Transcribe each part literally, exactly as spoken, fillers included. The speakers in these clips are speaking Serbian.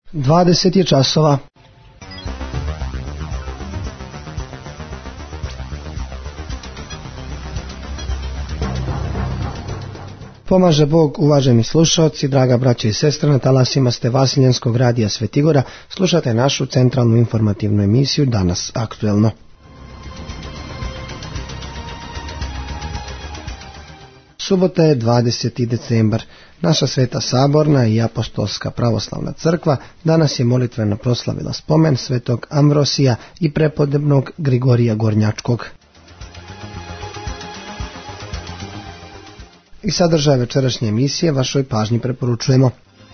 dvadeset je časova. Pomaže Bog, uvaženi slušalci, draga braća i sestre, na talasima ste Vasiljanskog radija Svetigora, slušate našu centralnu informativnu emisiju Danas aktuelno. Subota je dvadeseti decembar. Naša Sveta Saborna i Apostolska pravoslavna crkva danas je molitveno proslavila spomen svetog Amvrosija i prepodnevnog Grigorija Gornjačkog. I sadržaj večerašnje emisije vašoj pažnji preporučujemo.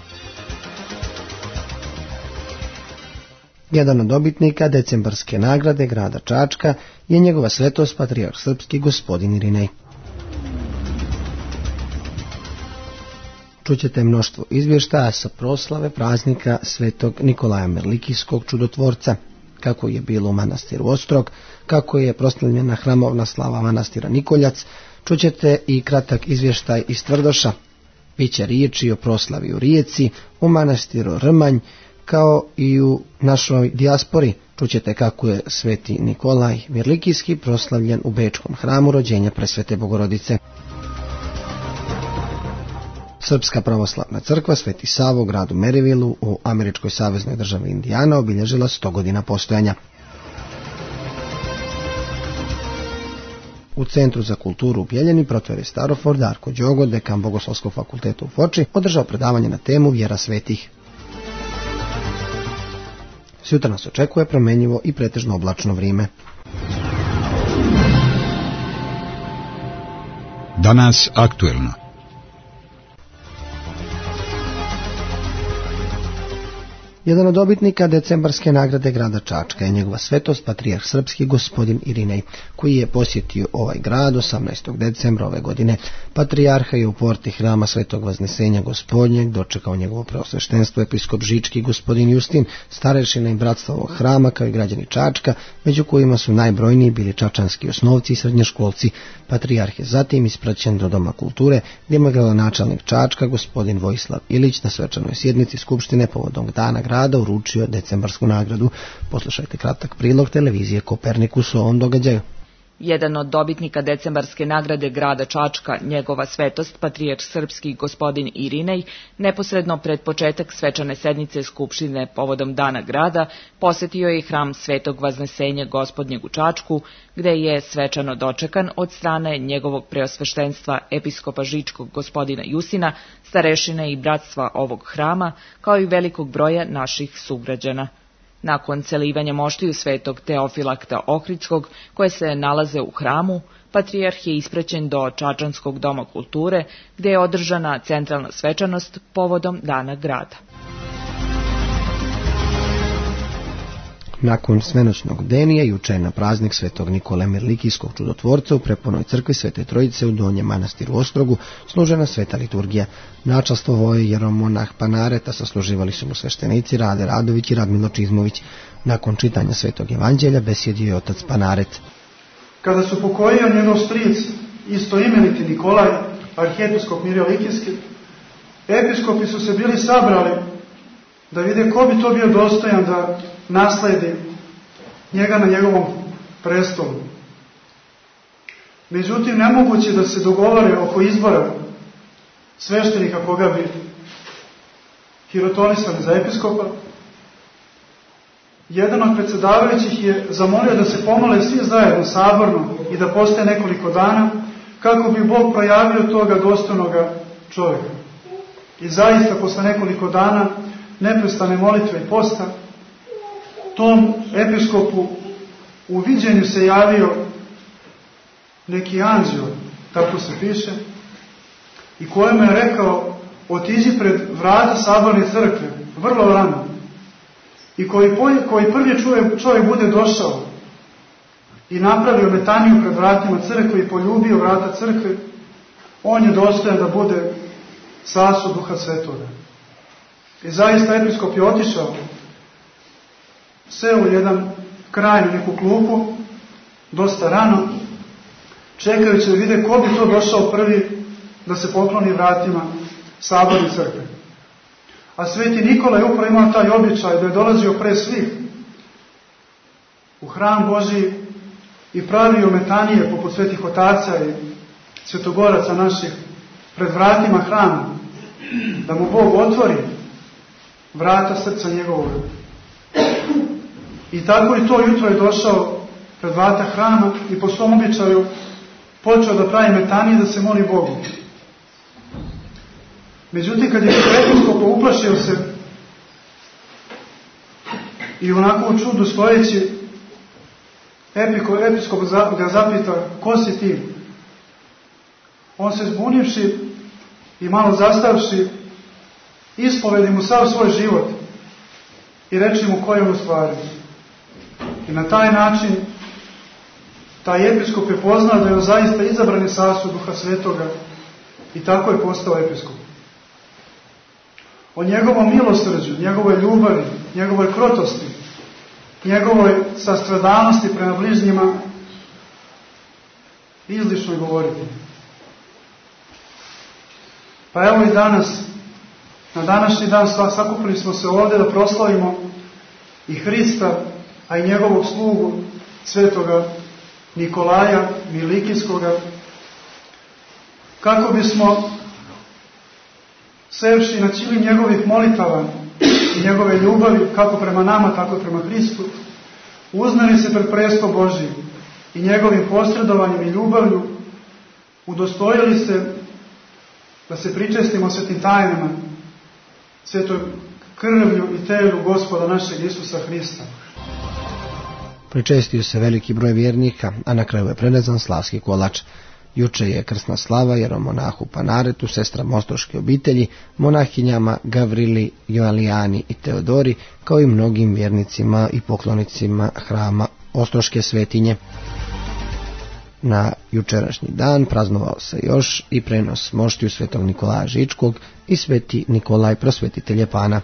Jedan od dobitnika decembarske nagrade grada Čačka je njegova svetost patrijarh srpski gospodin Irinej. Čućete mnoštvo izvještaja sa proslave praznika svetog Nikolaja Merlikijskog čudotvorca, kako je bilo u manastiru Ostrog, kako je proslavljena hramovna slava manastira Nikoljac. Čućete i kratak izvještaj iz Tvrdoša. Biće riječi o proslavi u Rijeci, u manastiru Rmanj, kao i u našoj dijaspori. Čućete kako je sveti Nikolaj Merlikijski proslavljen u Bečkom hramu rođenja Presvete Bogorodice. Srpska pravoslavna crkva Sveti Savo u gradu Maryvillu u američkoj saveznoj državi Indijana obilježila sto godina postojanja. U Centru za kulturu u Bjeljeni protvori Staroford Darko Đogo, dekan Bogoslovskog fakulteta u Foči, održao predavanje na temu Vjera svetih. Sutra nas očekuje promenjivo i pretežno oblačno vrijeme. Danas aktuelno. Jedan od dobitnika decembarske nagrade grada Čačka je njegova svetost patrijarh srpski gospodin Irinej, koji je posjetio ovaj grad osamnaestog decembra ove godine. Patrijarha je u porti hrama Svetog Vaznesenja Gospodnjeg dočekao njegovo preosveštenstvo episkop Žički gospodin Justin, starešina i bratstva ovog hrama, kao i građani Čačka, među kojima su najbrojniji bili čačanski osnovci i srednjoškolci. Patrijarh je zatim ispraćen do Doma kulture, gdje mu je gradonačelnik Čačka gospodin Vojislav Ilić na svečanoj sjednici skupštine povodom dana grada uručio decembarsku nagradu. Poslušajte kratak prilog televizije Kopernikus o ovom događaju. Jedan od dobitnika decembarske nagrade grada Čačka, njegova svetost patrijarh srpski gospodin Irinej, neposredno pred početak svečane sednice skupštine povodom dana grada, posjetio je hram Svetog Vaznesenja Gospodnjeg u Čačku, gde je svečano dočekan od strane njegovog preosveštenstva episkopa Žičkog gospodina Jusina, starešine i bratstva ovog hrama, kao i velikog broja naših sugrađana. Nakon celivanja moštiju svetog Teofilakta Ohridskog, koje se nalaze u hramu, patrijarh je ispraćen do Čačanskog doma kulture, gdje je održana centralna svečanost povodom dana grada. Nakon svenoćnog bdenija juče na praznik svetog Nikole Merlikijskog čudotvorca u prepunoj crkvi Svete Trojice u Donjem manastiru Ostrogu služena sveta liturgija. Načastvovao je jeromonah Panaret, a sasluživali su mu sveštenici Rade Radović i Radmilo Čizmović. Nakon čitanja svetog evanđelja besjedio je otac Panaret. Kada su pokojio njegov stric, istoimeniti Nikolaj, arhijepiskop Mirjolikijski, episkopi su se bili sabrali da vide ko bi to bio dostojan da nasledi njega na njegovom prestolu. Međutim, nemoguće da se dogovore oko izbora sveštenika koga bi hirotonisali za episkopa. Jedan od predsjedavajućih je zamolio da se pomole svi zajedno saborno i da postaje nekoliko dana kako bi Bog projavio toga dostojnoga čovjeka. I zaista posle nekoliko dana neprestane molitve i posta tom episkopu u viđenju se javio neki anđeo, tako se piše, i kojemu je rekao: otiđi pred vrata saborne crkve vrlo rano, i koji, koji prvi čovjek, čovjek bude došao i napravio metaniju pred vratima crkve i poljubio vrata crkve, on je dostojan da bude sasu Duha Svetoga. I zaista episkop je otišao, seo u jedan kraj, neku klupu, dosta rano, čekajući da vide ko bi to došao prvi da se pokloni vratima saborne crkve. A sveti Nikola je upravo imao taj običaj da je dolazio pre svih u hram Božji i pravio metanije poput svetih otaca i svetogoraca naših pred vratima hrama, da mu Bog otvori vrata srca njegovog. I tako i to jutro je došao pred vrata hrama i po svom običaju počeo da pravi metanije, da se moli Bogu. Međutim, kad je episkop uplašio se i onako u čudu stojeći, episkop ga zapita: ko si ti? On se zbunivši i malo zastavši, ispovedi mu sav svoj život i reči mu ko je u stvari. I na taj način taj episkop je poznao da je on zaista izabrani sasud Duha Svetoga i tako je postao episkop. O njegovom milosrđu, njegovoj ljubavi, njegovoj krotosti, njegovoj sastradalnosti prema bližnjima izlično je govoriti. Pa evo i danas, na današnji dan sakupili smo se ovdje da proslavimo i Hrista, a i njegovog slugu, svetoga Nikolaja Milikijskoga, kako bismo, sevši na čili njegovih molitava i njegove ljubavi, kako prema nama, tako prema Hristu, uznali se pred presto Božji i njegovim posredovanjem i ljubavlju udostojili se da se pričestimo svetim tajnama, svetoj krvlju i telu Gospoda našeg Isusa Hrista. Pričestio se veliki broj vjernika, a na kraju je prerezan slavski kolač. Juče je krsna slava jeromonahu Panaretu, sestrama ostroške obitelji, monahinjama Gavrili, Joalijani i Teodori, kao i mnogim vjernicima i poklonicima hrama Ostroške svetinje. Na jučerašnji dan praznovao se još i prenos moštiju svetog Nikolaja Žičkog i sveti Nikolaj prosvetitelj Japana.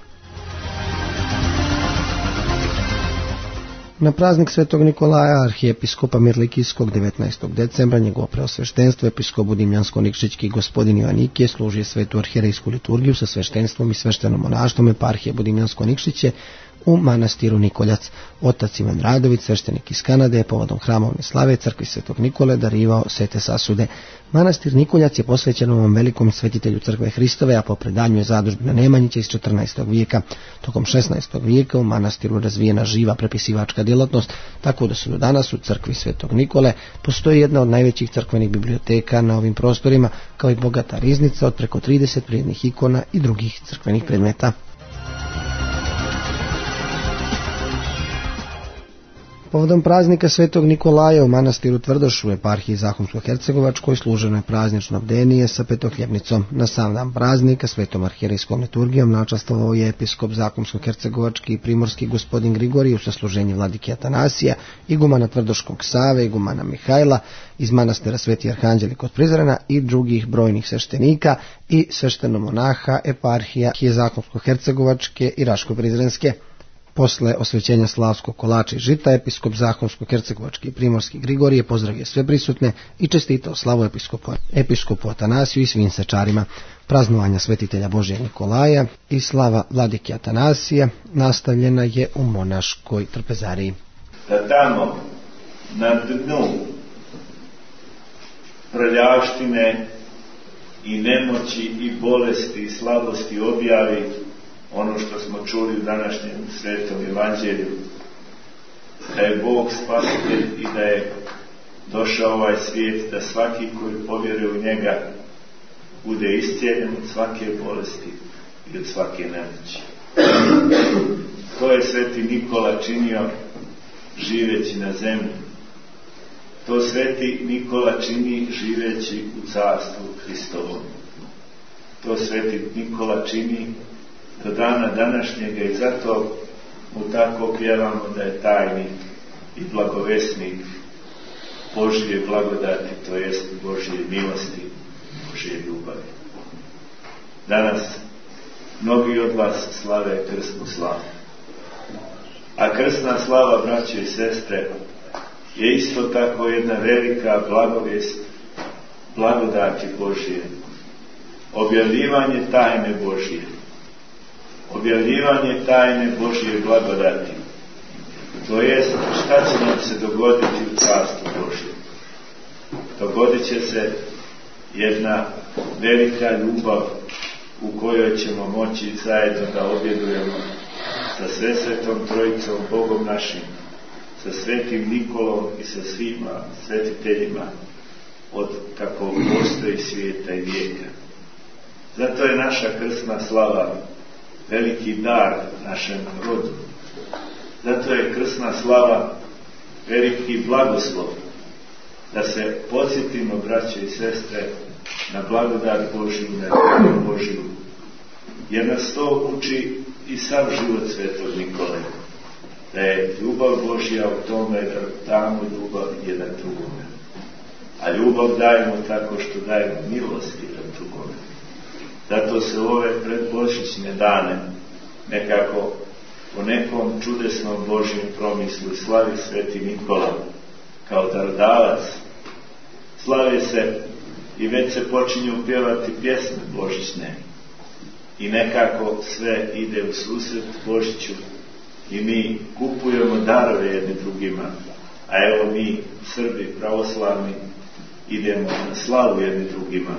Na praznik svetog Nikolaja, arhijepiskopa Mirlikijskog, devetnaestog decembra, njegovo preosveštenstvo, episkop Budimljansko-Nikšićki gospodin Joanikije služio svetu arhijerejsku liturgiju sa sveštenstvom i sveštenom monaštvom eparhije Budimljansko-Nikšiće u manastiru Nikoljac. Otac Ivan Radović, sveštenik iz Kanade, je povodom hramovne slave crkvi svetog Nikole darivao svete sasude. Manastir Nikoljac je posvećen ovom velikom svetitelju crkve Hristove, a po predanju je zadužbina Nemanjića iz četrnaestog vijeka. Tokom šesnaestog vijeka u manastiru razvijena živa prepisivačka djelatnost, tako da su do danas u crkvi svetog Nikole postoji jedna od najvećih crkvenih biblioteka na ovim prostorima, kao i bogata riznica od preko trideset vrijednih ikona i drugih crkvenih predmeta. Povodom praznika svetog Nikolaja u manastiru Tvrdoš u eparhiji Zahumsko-Hercegovačkoj služeno je praznično bdenije sa petohljebnicom. Na sam dan praznika svetom arhijerejskom liturgijom načastvovao je episkop Zahumsko-Hercegovački i primorski gospodin Grigorij u sasluženju vladike Atanasija, igumana Tvrdoškog Save, igumana Mihajla iz manastira Sveti Arhanđeli kod Prizrena i drugih brojnih sveštenika i sveštenomonaha eparhija Zahumsko-Hercegovačke i Raško-Prizrenske. Posle osvećenja slavskog kolača i žita, episkop Zahumsko-Hercegovački i primorski Grigorije pozdravio sve prisutne i čestitao slavu episkopu, episkopu Atanasiju i svim sečarima. Praznovanja svetitelja Božija Nikolaja i slava vladike Atanasija nastavljena je u monaškoj trpezariji. Da tamo na dnu prljavštine i nemoći i bolesti i slabosti objavi ono što smo čuli u današnjem svetom evanđelju, da je Bog spasitelj i da je došao ovaj svijet da svaki koji povjeruje u njega bude iscijeljen od svake bolesti i od svake nemoći. To je sveti Nikola činio živeći na zemlji. To sveti Nikola čini živeći u carstvu Hristovom. To sveti Nikola čini do dana današnjega i zato mu tako pjevamo da je tajnik i blagovesnik Božje blagodati, to jest Božje milosti, Božje ljubavi. Danas mnogi od vas slave krsnu slavu. A krsna slava, braće i sestre, je isto tako jedna velika blagovest, blagodati Božje, objavljivanje tajne Božje. objavljivanje tajne Božje blagodati. To jest, šta će nam se dogoditi u carstvu Božjem? Dogodit će se jedna velika ljubav u kojoj ćemo moći zajedno da objedujemo sa Svesvetom Trojicom, Bogom našim, sa Svetim Nikolom i sa svima svetiteljima od kako postoji svijeta i vijeka. Zato je naša krsna slava veliki dar našem rodu. Zato je krsna slava veliki blagoslov da se podsjetimo, braće i sestre, na blagodat Božju, na ljubav Božju. Jer nas to uči i sav život Svetog Nikole. Da je ljubav Božja u tome da damo ljubav jedan drugome. A ljubav dajemo tako što dajemo milost jedan drugome. Zato se ove predbožićne dane nekako po nekom čudesnom Božjem promislu slavi Sveti Nikola kao darodavac. Slave se i već se počinju pjevati pjesme božićne. I nekako sve ide u susret Božiću i mi kupujemo darove jedni drugima. A evo mi, Srbi pravoslavni, idemo na slavu jedni drugima.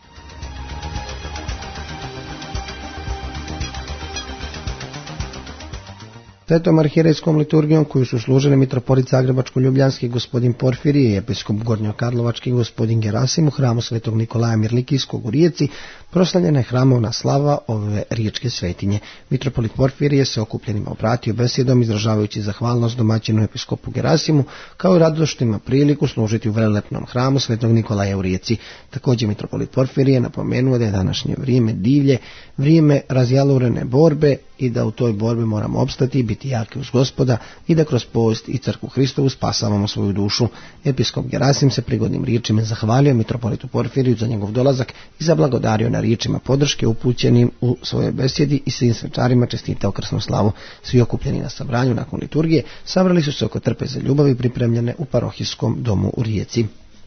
Svetom arhijerejskom liturgijom koju su služili mitropolit Zagrebačko-ljubljanski gospodin Porfirije i episkop Gornjokarlovački gospodin Gerasim u hramu Svetog Nikolaja Mirlikijskog u Rijeci proslavljena je hramovna slava ove riječke svetinje. Mitropolit Porfirije se okupljenima obratio besjedom izražavajući zahvalnost domaćinu episkopu Gerasimu kao i radoštima priliku služiti u velelepnom hramu Svetog Nikolaja u Rijeci. Također mitropolit Porfirije napomenuo da je današnje vrijeme divlje, vrijeme razjalurene borbe i da u toj borbi moramo opstati i biti jaki uz Gospoda i da kroz post i crkvu Hristovu spasavamo svoju dušu. Episkop Gerasim se prigodnim riječima zahvalio mitropolitu Porfiriju za njegov dolazak i zablagodario na riječima podrške upućenim u svojoj besjedi i svim svečarima čestitao krsnu slavu. Svi okupljeni na sabranju nakon liturgije sabrali su se oko trpeze ljubavi pripremljene u parohijskom domu u Rijeci.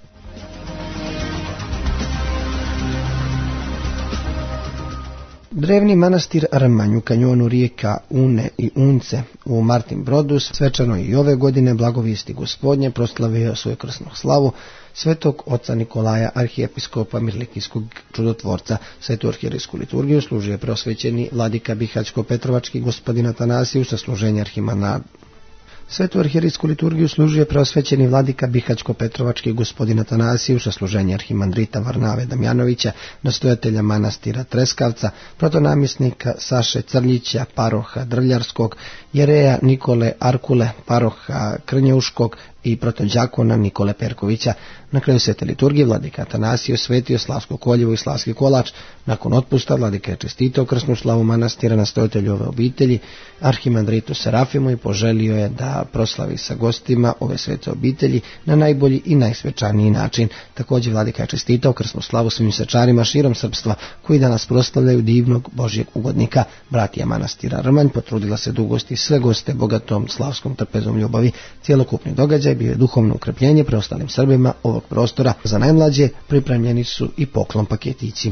Drevni manastir Rmanj u kanjonu rijeka Une i Unce u Martin Brodu svečano i ove godine blagovijesti Gospodnje proslavio svoju krsnu slavu Svetog oca Nikolaja, arhijepiskopa Mirlikijskog čudotvorca. Svetu arhijerejsku liturgiju služio preosvećeni vladika Bihaćko-Petrovački gospodin Atanasiju sa služenja arhimana. Svetu arhijerejsku liturgiju služio preosvećeni vladika Bihaćko-Petrovački gospodin Atanasiju sa služenja arhimandrita Varnave Damjanovića, nastojatelja manastira Treskavca, protonamjesnika Saše Crljića, paroha Drvljarskog, jereja Nikole Arkule, paroha Krnjeuškog i protođakona Nikole Perkovića. Na kraju svete liturgije vladika Atanasije osvetio Slavsko koljevo i Slavski kolač. Nakon otpusta vladika je čestitao krsnu slavu manastira nastojatelju ove obitelji, arhimandritu Serafimu, i poželio je da proslavi sa gostima ove svete obitelji na najbolji i najsvečaniji način. Također vladika je čestitao krsnu slavu svim svečarima širom srpstva koji danas proslavljaju divnog Božjeg ugodnika. Bratija manastira Rmanj potrudila se da ugosti sve goste bogatom slavskom trpezom ljubavi. Cjelokupni događaj bio je duhovno ukrepljenje preostalim Srbima ovog prostora. Za najmlađe pripremljeni su i poklon paketići.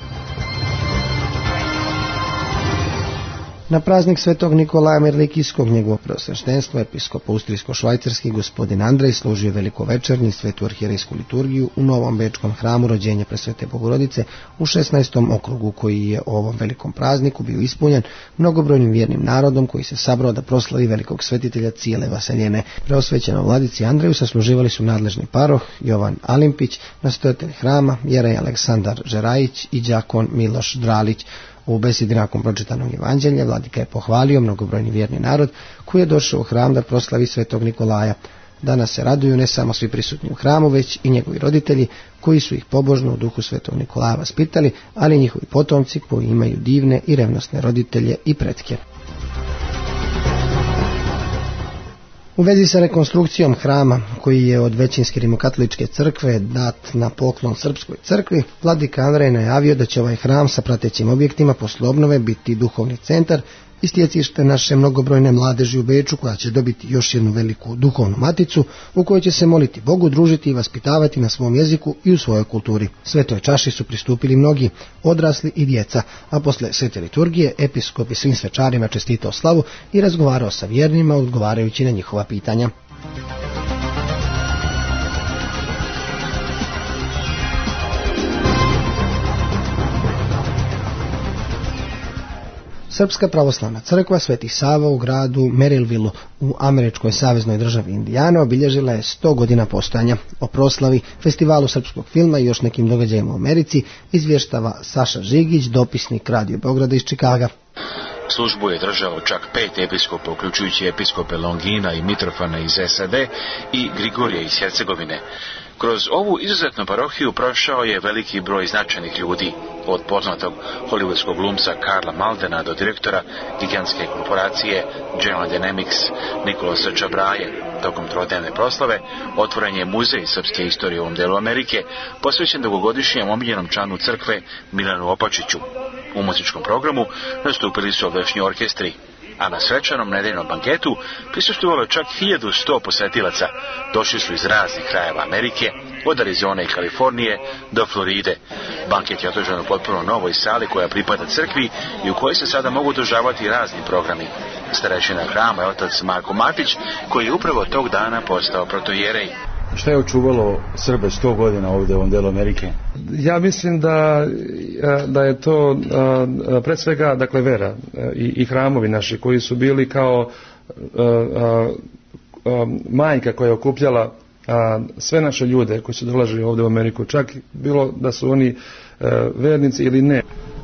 Na praznik Svetog Nikolaja Mirlikijskog njegovo preosveštenstvo episkop austrijsko-švajcarski gospodin Andrej služio velikovečernji svetu arhijerejsku liturgiju u Novom bečkom hramu Rođenja Presvete Bogorodice u šesnaestom okrugu, koji je ovom velikom prazniku bio ispunjen mnogobrojnim vjernim narodom koji se sabrao da proslavi velikog svetitelja cijele vaseljene. Preosvećenom vladici Andreju sasluživali su nadležni paroh Jovan Alimpić, nastojatelj hrama jerej Aleksandar Žerajić i đakon Miloš Dralić. U besedi nakon pročitanog evanđelja vladika je pohvalio mnogobrojni vjerni narod koji je došao u hram da proslavi Svetog Nikolaja. Danas se raduju ne samo svi prisutni u hramu, već i njegovi roditelji koji su ih pobožno u duhu Svetog Nikolaja vaspitali, ali i njihovi potomci koji imaju divne i revnosne roditelje i pretke. U vezi sa rekonstrukcijom hrama, koji je od većinske rimokatoličke crkve dat na poklon Srpskoj crkvi, vladika Andrej najavio da će ovaj hram sa pratećim objektima posle obnove biti duhovni centar i stjecište naše mnogobrojne mladeži u Beču, koja će dobiti još jednu veliku duhovnu maticu u kojoj će se moliti Bogu, družiti i vaspitavati na svom jeziku i u svojoj kulturi. Svetoj čaši su pristupili mnogi, odrasli i djeca, a posle svete liturgije episkop je svim svečarima čestitao slavu i razgovarao sa vjernima odgovarajući na njihova pitanja. Srpska pravoslavna crkva Sveti Sava u gradu Merrillville u američkoj saveznoj državi Indijana obilježila je sto godina postojanja. O proslavi, festivalu srpskog filma i još nekim događajima u Americi izvještava Saša Žigić, dopisnik Radio Beograda iz Čikaga. Službu je držalo čak pet episkopa, uključujući episkope Longina i Mitrofana iz S A D i Grigorija iz Hercegovine. Kroz ovu izuzetnu parohiju prošao je veliki broj značajnih ljudi, od poznatog hollywoodskog glumca Karla Maldena do direktora gigantske korporacije General Dynamics Nikolasa Čabraje. Tokom trodnevne proslave otvoren je muzej srpske istorije u ovom delu Amerike, posvećen dugogodišnjem omiljenom članu crkve Milanu Opačiću. U muzičkom programu nastupili su ovdašnji orkestri, a na svečanom nedeljnom banketu prisustvovalo čak hiljadu sto posetilaca. Došli su iz raznih krajeva Amerike, od Arizone i Kalifornije do Floride. Banket je održan u potpuno novoj sali koja pripada crkvi i u kojoj se sada mogu održavati razni programi. Starešina hrama je otac Marko Matić, koji je upravo tog dana postao protojerej. Šta je očuvalo Srbe sto godina ovdje u ovom delu Amerike? Ja mislim da, da je to pre svega, dakle, vera i, i hramovi naši koji su bili kao a, a, a, majka koja je okupljala a, sve naše ljude koji su dolazili ovdje u Ameriku, čak bilo da su oni a, vernici ili ne.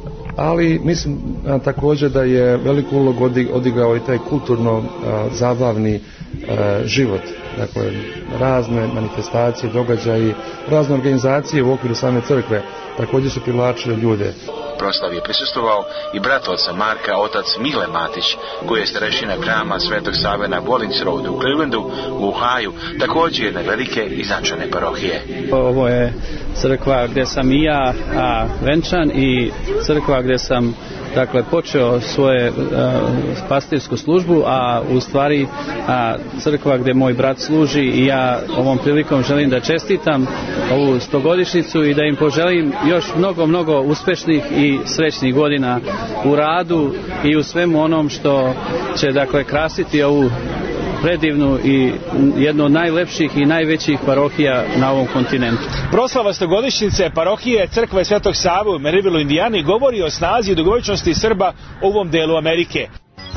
Ali mislim a, također da je veliku ulogu odigrao i taj kulturno a, zabavni a, život. Dakle, razne manifestacije, događaji, razne organizacije u okviru same crkve također su privlačile ljude. Proslavi je prisustvovao i brat oca Marka, otac Mile Matić, koji je starešina hrama Svetog Save na Bollins Road u Clevelandu, u Ohaju, također jedne velike i značajne parohije. Ovo je crkva gdje sam i ja a, venčan i crkva gdje sam, dakle, počeo svoje a, pastirsku službu, a u stvari a, crkva gdje moj brat služi i ja ovom prilikom želim da čestitam ovu stogodišnjicu i da im poželim još mnogo, mnogo uspešnih i srećnih godina u radu i u svemu onom što će, dakle, krasiti ovu predivnu i jednu od najlepših i najvećih parohija na ovom kontinentu. Proslava stogodišnjice parohije Crkve Svetog Save u Merrillville, Indijani, govori o snazi i dugovečnosti Srba u ovom delu Amerike.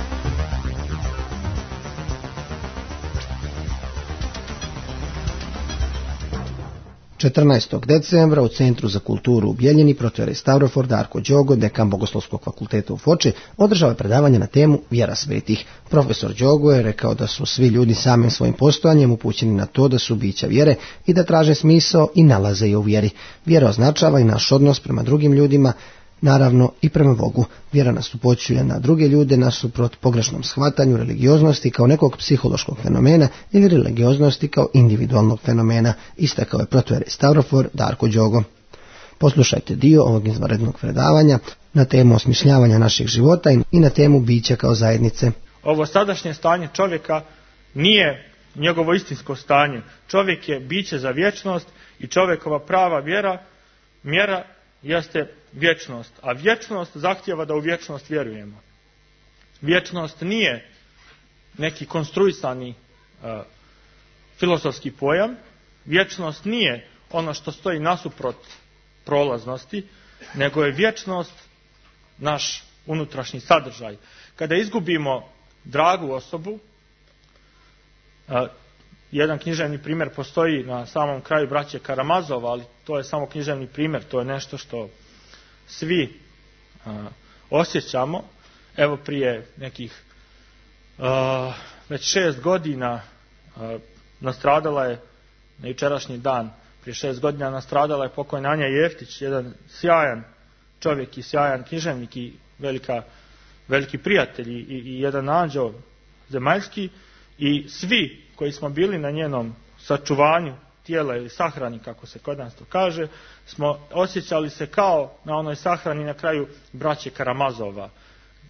četrnaestog decembra u Centru za kulturu u Bjeljini protojerej Stavrofor Darko Đogo, dekan Bogoslovskog fakulteta u Foči, održao je predavanje na temu Vjera svetih. Profesor Đogo je rekao da su svi ljudi samim svojim postojanjem upućeni na to da su bića vjere i da traže smisao i nalaze je u vjeri. Vjera označava i naš odnos prema drugim ljudima, naravno i prema Bogu. Vjera nas upućuje na druge ljude nasuprot pogrešnom shvatanju religioznosti kao nekog psihološkog fenomena ili religioznosti kao individualnog fenomena, istakao je protojerej Stavrofor Darko Đogo. Poslušajte dio ovog izvanrednog predavanja na temu osmišljavanja naših života i na temu bića kao zajednice. Ovo sadašnje stanje čovjeka nije njegovo istinsko stanje. Čovjek je biće za vječnost i čovjekova prava vjera, mjera jeste vječnost, a vječnost zahtijeva da u vječnost vjerujemo. Vječnost nije neki konstruisani uh, filozofski pojam, vječnost nije ono što stoji nasuprot prolaznosti, nego je vječnost naš unutrašnji sadržaj. Kada izgubimo dragu osobu, uh, jedan književni primjer postoji na samom kraju braće Karamazova, ali to je samo književni primjer, to je nešto što svi uh, osjećamo. Evo prije nekih uh, već šest godina uh, nastradala je, na jučerašnji dan, prije šest godina nastradala je pokojna Anja Jeftić, jedan sjajan čovjek i sjajan književnik i velika, veliki prijatelj i, i jedan anđeo zemaljski, i svi koji smo bili na njenom sačuvanju tijela ili sahrani, kako se kod nas to kaže, smo osjećali se kao na onoj sahrani na kraju braće Karamazova.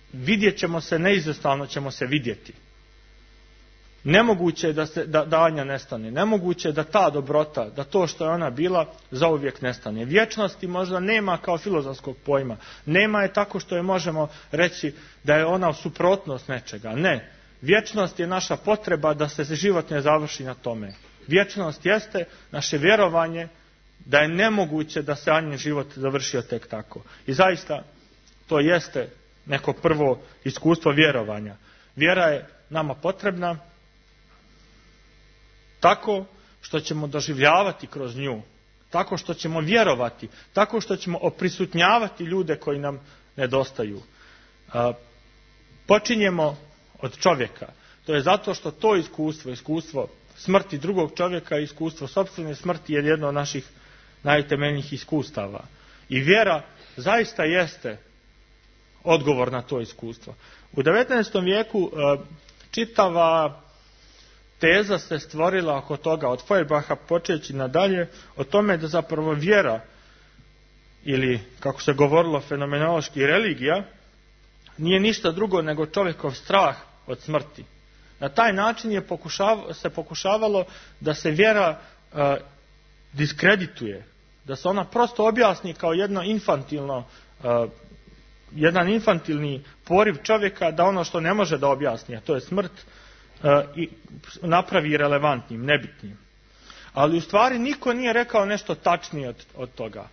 vidjet ćemo se, neizostavno ćemo se vidjeti. Nemoguće je da, se, da, da Anja nestane. Nemoguće je da ta dobrota, da to što je ona bila, zauvijek nestane. Vječnosti možda nema kao filozofskog pojma. Nema je tako što je možemo reći da je ona suprotnost nečega. Ne. Vječnost je naša potreba da se život ne završi na tome. Vječnost jeste naše vjerovanje da je nemoguće da se Anjin život završio tek tako. I zaista to jeste neko prvo iskustvo vjerovanja. Vjera je nama potrebna tako što ćemo doživljavati kroz nju, tako što ćemo vjerovati, tako što ćemo oprisutnjavati ljude koji nam nedostaju. Počinjemo od čovjeka. To je zato što to iskustvo, iskustvo smrti drugog čovjeka, iskustvo sopstvene smrti je jedno od naših najtemeljnijih iskustava. I vjera zaista jeste odgovor na to iskustvo. U devetnaestom vijeku čitava teza se stvorila oko toga, od Feuerbacha počeći nadalje, o tome da zapravo vjera, ili kako se govorilo fenomenološki religija, nije ništa drugo nego čovjekov strah od smrti. Na taj način je pokušav, se pokušavalo da se vjera uh, diskredituje, da se ona prosto objasni kao jedno infantilno, uh, jedan infantilni poriv čovjeka da ono što ne može da objasni, a to je smrt, uh, i napravi relevantnim, nebitnim. Ali u stvari niko nije rekao nešto tačnije od, od toga.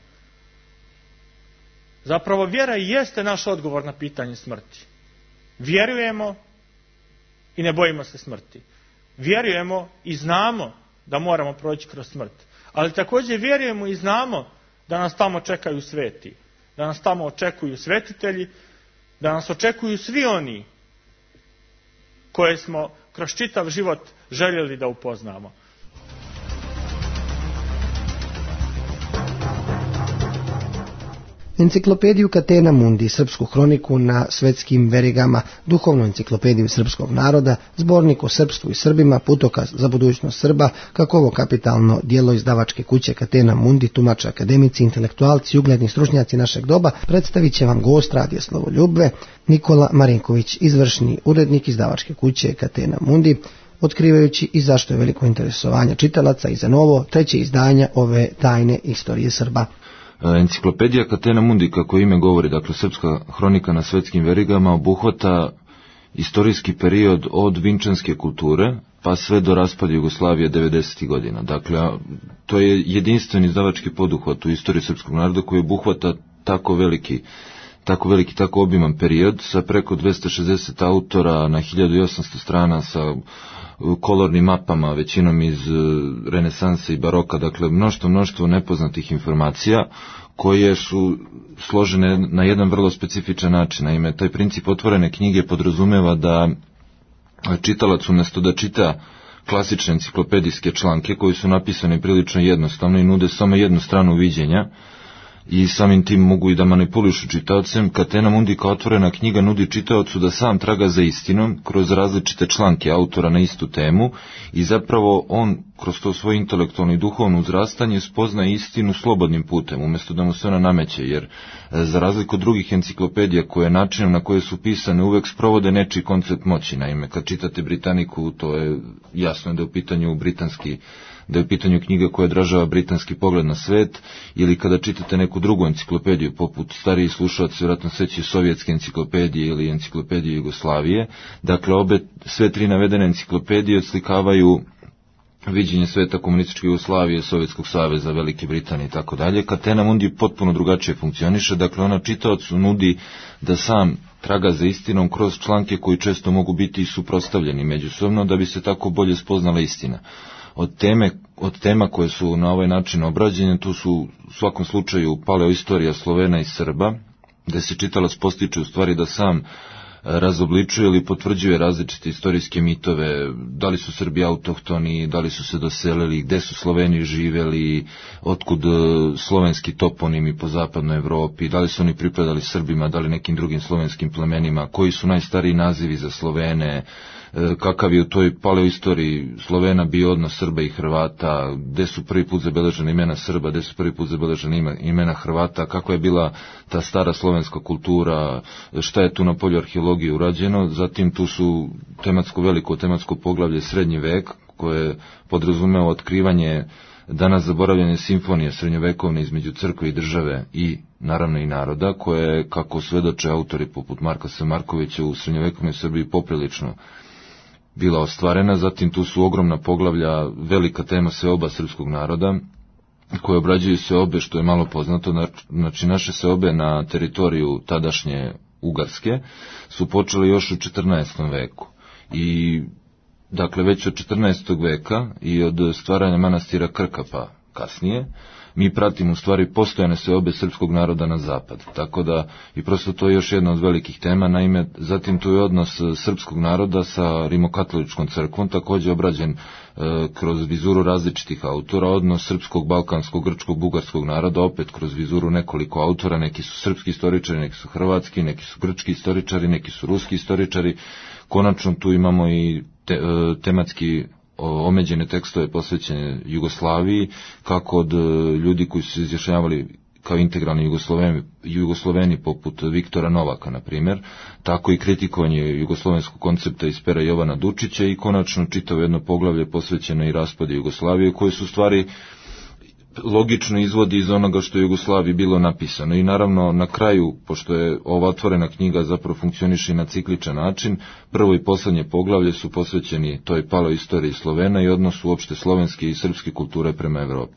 Zapravo vjera i jeste naš odgovor na pitanje smrti. Vjerujemo i ne bojimo se smrti. Vjerujemo i znamo da moramo proći kroz smrt. Ali također vjerujemo i znamo da nas tamo čekaju sveti. Da nas tamo očekuju svetitelji. Da nas očekuju svi oni koje smo kroz čitav život željeli da upoznamo. Enciklopediju Catena Mundi, srpsku hroniku na svetskim verigama, duhovnu enciklopediju srpskog naroda, zbornik o srpstvu i Srbima, putokaz za budućnost Srba, kako ovo kapitalno djelo izdavačke kuće Catena Mundi tumače akademici, intelektualci i ugledni stručnjaci našeg doba, predstavit će vam gost radija Slovoljubve, Nikola Marinković, izvršni urednik izdavačke kuće Catena Mundi, otkrivajući i zašto je veliko interesovanje čitalaca i za novo treće izdanje ove tajne istorije Srba. Enciklopedija Catena Mundi, kako ime govori, dakle srpska hronika na svetskim verigama, obuhvata istorijski period od vinčanske kulture pa sve do raspada Jugoslavije devedesetih godina. Dakle, to je jedinstven izdavački poduhvat u istoriji srpskog naroda koji obuhvata tako veliki, tako veliki, tako obiman period sa preko dvesta šezdeset autora na hiljadu osamsto strana sa kolornim mapama, većinom iz renesanse i baroka, dakle mnoštvo, mnoštvo nepoznatih informacija koje su složene na jedan vrlo specifičan način. Naime, taj princip otvorene knjige podrazumeva da čitalac umjesto da čita klasične enciklopedijske članke koji su napisani prilično jednostavno i nude samo jednu stranu viđenja i samim tim mogu i da manipulišu čitaocem, Catena Mundi kao otvorena knjiga nudi čitaocu da sam traga za istinom kroz različite članke autora na istu temu i zapravo on kroz to svoje intelektualno i duhovno uzrastanje spozna istinu slobodnim putem, umjesto da mu se ona nameće, jer za razliku od drugih enciklopedija koje načinom na koje su pisane uvek sprovode nečiji koncept moći. Naime, kad čitate Britaniku, to je jasno da je u pitanju britanski da je u pitanju knjiga koja odražava britanski pogled na svet, ili kada čitate neku drugu enciklopediju, poput stariji slušalac vjerojatno seći sovjetske enciklopedije ili enciklopedije Jugoslavije. Dakle, obe, sve tri navedene enciklopedije odslikavaju viđenje sveta komunističke Jugoslavije, Sovjetskog saveza, Velike Britanije i tako dalje. Catena Mundi potpuno drugačije funkcioniše, dakle ona čitaocu nudi da sam traga za istinom kroz članke koji često mogu biti suprotstavljeni međusobno, da bi se tako bolje spoznala istina. Od, teme, od tema koje su na ovaj način obrađene, tu su u svakom slučaju paleoistorija Slovena i Srba, gde se čitalac postiče u stvari da sam razobličuje ili potvrđuje različite istorijske mitove, da li su Srbi autohtoni, da li su se doselili, gde su Sloveni živeli, otkud slovenski toponimi po zapadnoj Evropi, da li su oni pripadali Srbima, da li nekim drugim slovenskim plemenima, koji su najstariji nazivi za Slovene, kakav je u toj paleoistoriji Slovena bio odnos Srba i Hrvata, gde su prvi put zabeležene imena Srba, gde su prvi put zabeležene imena Hrvata, kakva je bila ta stara slovenska kultura, šta je tu na polju arheologije urađeno. Zatim tu su tematsko veliko tematsko poglavlje Srednji vek, koje podrazumeva otkrivanje danas zaboravljene simfonije srednjovekovne između crkve i države i naravno i naroda, koje, kako svedoče autori poput Marka Samarkovića, u srednjovekovnoj Srbiji poprilično bila ostvarena. Zatim tu su ogromna poglavlja, velika tema seoba srpskog naroda, koje obrađuju seobe, što je malo poznato. Znači, naše seobe na teritoriju tadašnje Ugarske su počele još u četrnaestom veku. I dakle, već od četrnaestog veka i od stvaranja manastira Krka pa kasnije, mi pratimo u stvari postojane seobe srpskog naroda na zapad. Tako da, i prosto to je još jedna od velikih tema. Naime, zatim tu je odnos srpskog naroda sa rimokatoličkom crkvom, također obrađen e, kroz vizuru različitih autora, odnos srpskog, balkanskog, grčkog, bugarskog naroda, opet kroz vizuru nekoliko autora, neki su srpski istoričari, neki su hrvatski, neki su grčki istoričari, neki su ruski istoričari. Konačno tu imamo i te, e, tematski omeđene tekstove posvećene Jugoslaviji, kako od ljudi koji su se izjašnjavali kao integralni Jugosloveni, Jugosloveni poput Viktora Novaka, na primjer, tako i kritikovanje jugoslovenskog koncepta iz pera Jovana Dučića i konačno čitavo jedno poglavlje posvećeno i raspadu Jugoslavije, koje su stvari logično izvodi iz onoga što je Jugoslaviji bilo napisano. I naravno na kraju, pošto je ova otvorena knjiga zapravo funkcioniše na cikličan način, prvo i poslednje poglavlje su posvećeni toj paleoistoriji Slovena i odnosu uopšte slovenske i srpske kulture prema Evropi.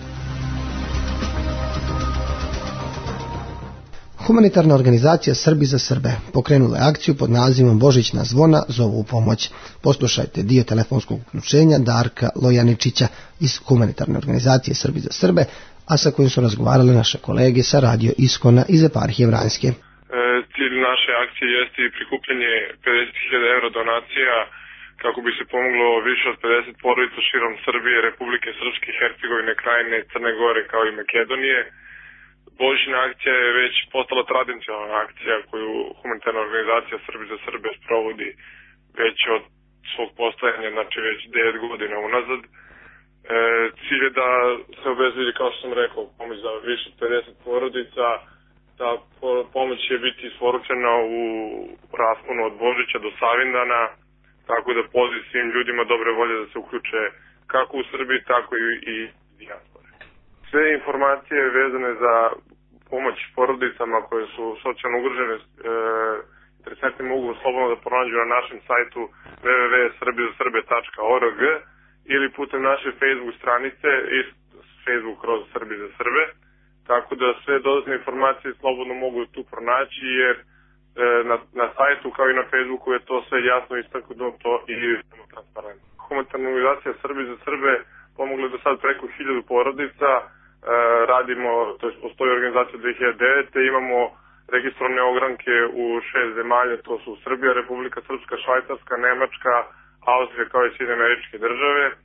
Humanitarna organizacija Srbi za Srbe pokrenula je akciju pod nazivom Božićna zvona zovu u pomoć. Poslušajte dio telefonskog uključenja Darka Lojaničića iz Humanitarne organizacije Srbi za Srbe, a sa kojim su razgovarali naše kolege sa radio Iskona iz eparhije Vranjske. E, cilj naše akcije jeste i prikupljanje pedeset hiljada evra donacija kako bi se pomoglo više od pedeset porodica širom Srbije, Republike Srpske, Hercegovine, Krajine, Crne Gore kao i Makedonije. Božićna akcija je već postala tradicionalna akcija koju humanitarna organizacija Srbi za Srbe sprovodi već od svog postojanja, znači već devet godina unazad. E, cilj je da se obezbedi, kao što sam rekao, pomoć za više od pedeset porodica. Ta pomoć će biti isporučena u rasponu od Božića do Savindana, tako da poziv svim ljudima dobre volje da se uključe kako u Srbiji, tako i, i dijaspore. Sve informacije vezane za pomoć porodicama koje su socijalno ugrožene, e, interesantni mogu slobodno da pronađu na našem sajtu w w w tačka srbi za srbe tačka org ili putem naše Facebook stranice i Facebook kroz Srbi za Srbe. Tako da sve dodatne informacije slobodno mogu tu pronaći jer e, na, na sajtu kao i na Facebooku je to sve jasno istaknuto i transparentno. Humanitarna organizacija Srbi za Srbe pomogli do sad preko hiljadu porodica, e, radimo, to je postoji organizacija dve hiljade devete. Imamo registrovane ogranke u šest zemalja, to su Srbija, Republika Srpska, Švajcarska, Nemačka, Austrija kao i Sjedinjene Američke Države. E,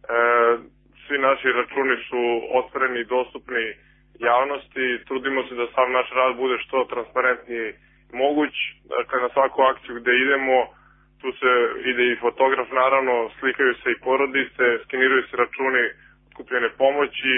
svi naši računi su otvoreni i dostupni javnosti, trudimo se da sav naš rad bude što transparentniji moguć. Dakle, na svaku akciju gde idemo, tu se ide i fotograf, naravno, slikaju se i porodice, skeniraju se računi skupljene pomoći.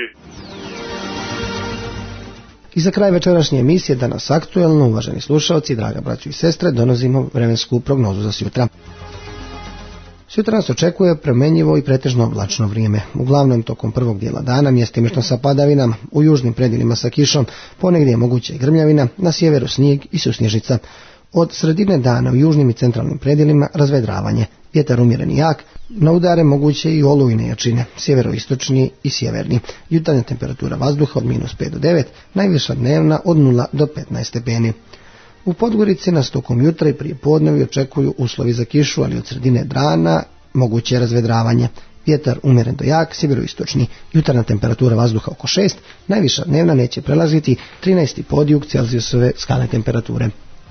I za kraj večerašnje emisije Danas aktuelno, uvaženi slušalci, draga braćo i sestre, donosimo vremensku prognozu za sutra. Sutra nas očekuje promenjivo i pretežno oblačno vrijeme. Uglavnom tokom prvog dijela dana mjestimično sa padavinama, u južnim predjelima sa kišom, ponegdje je moguće i grmljavina, na sjeveru snijeg i susnježica. Od sredine dana u južnim i centralnim predjelima razvedravanje, vjetar umjeren i jak, na udare moguće i olujne jačine, sjeveroistočni i sjeverni. Jutarnja temperatura vazduha od minus pet do devet, najviša dnevna od nula do petnaest stepeni. U Podgorici nas tokom jutra i prije podnevi očekuju uslovi za kišu, ali od sredine dana moguće razvedravanje. Vjetar umjeren do jak, sjeveroistočni, jutarnja temperatura vazduha oko šest, najviša dnevna neće prelaziti trinaest i po Celzijusove skalne temperature.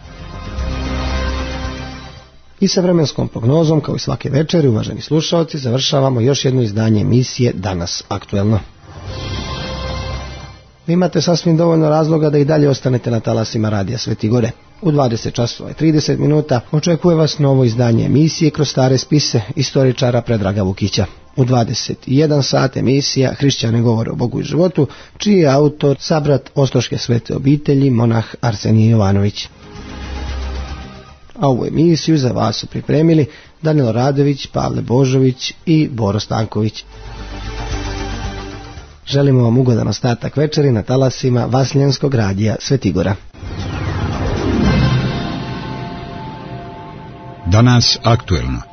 I sa vremenskom prognozom, kao i svake večeri, uvaženi slušalci, završavamo još jedno izdanje emisije Danas aktuelno. Vi imate sasvim dovoljno razloga da i dalje ostanete na talasima radija Sveti Gore. U dvadeset časova i trideset minuta očekuje vas novo izdanje emisije Kroz stare spise istoričara Predraga Vukića. U dvadeset jedan sat emisija Hrišćani govore o Bogu i životu, čiji je autor sabrat Ostroške svete obitelji, monah Arsenije Jovanović. A ovu emisiju za vas su pripremili Danilo Radović, Pavle Božović i Boro Stanković. Želimo vam ugodan ostatak večeri na talasima Vasljenskog radija Svetigora. Danas aktuelno.